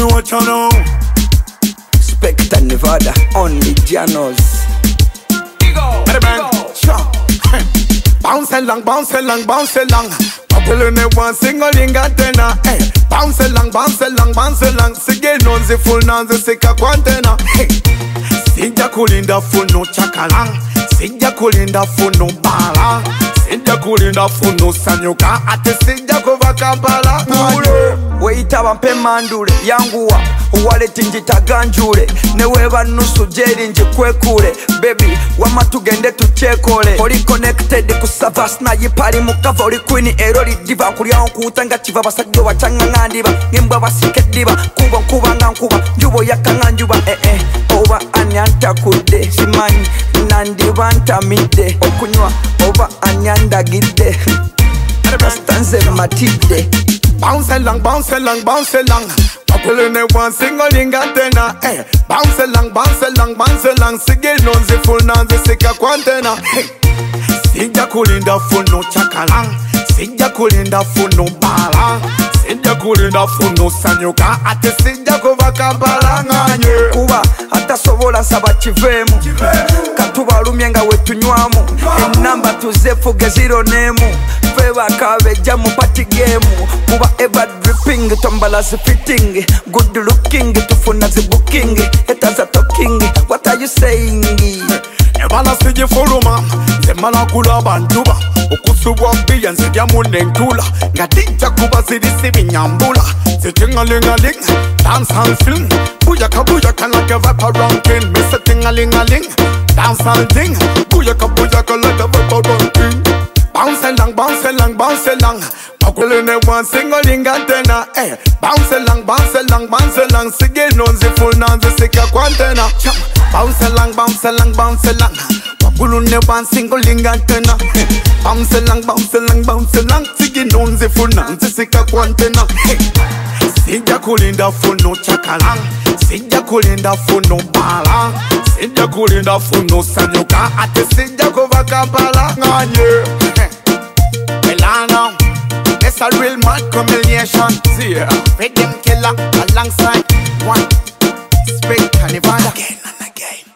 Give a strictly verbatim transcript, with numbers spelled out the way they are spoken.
me watch you now. Spectre Nevada, only Janos. Ready man, sure. Bounce along, bounce along, bounce along. Couple in one single ingatena. Hey, bounce along, bounce along, bounce along. Sige nonze full nonze sika kwantena. Hey, sija kulinda funo chakalang. Sija kulinda funo bala. Sija kulinda funo sanyuka. Ate sija kuva kampala. Weita bampe mandule yanguwa uwaleti njitaganjule neweba nusu jeri njikwekule baby wama tugende tuchekole oli connected ku savas na yipali mukava oli queen eroli diva kulyawo kutanga chiva basajjo bachanga ngandiba ngembwa basike diba kuba kuba ngankuba njubo yakanganjuba eh eh oba anyanta kude simanyi nandiba ntamide okunywa oba anyanda gidde Stanze matide. Bounce along, bounce along, bounce along. Couple in one single ingatena. Hey, bounce along, bounce along, bounce along. Sige nonze full nonze sika kwantena. Hey, sija kulinda funo chakalang. Sija kulinda funo bala. Sija kulinda funo sanyuka. Ate sija kuva kampala nganye. Kuba ata sobola nsaba kivemu. Katubalumye nga wetunywamu. Enamba tuzefuge zero nemu. Feva kabeja mu party game. Kuba ever dripping tombala zi fitting. Good looking tufuna zi booking. Haters are talking. What are you saying? Ebala siji fuluma. Zemala kula banduba. Okusubwa mbiya nzidya munentula. Ngatija kuba zirisi binyambula. Zitingalingaling. Dance and fling. Buyaka buyaka like a vapor ranking. Miss a tingalingaling. Dance and ding. Buyaka buyaka like a vapor ranking. Bounce along, bounce along, bounce along. Couple in one single ingatena. Eh, bounce along, bounce along, bounce along. Sige nonze full nonze sika kwantena. Bounce along, bounce along, bounce along. Couple in one single ingatena. Bounce along, bounce along, bounce along. Sige nonze full nonze sika kwantena. Sija kulinda funo chakalang. Sija kulinda funo bala. Sija kulinda funo sanyuka. Ate sija kuva kampala nganye. Milano, it's a real mad combination. Yeah, rhythm killer alongside one Spectre Nevada again and again.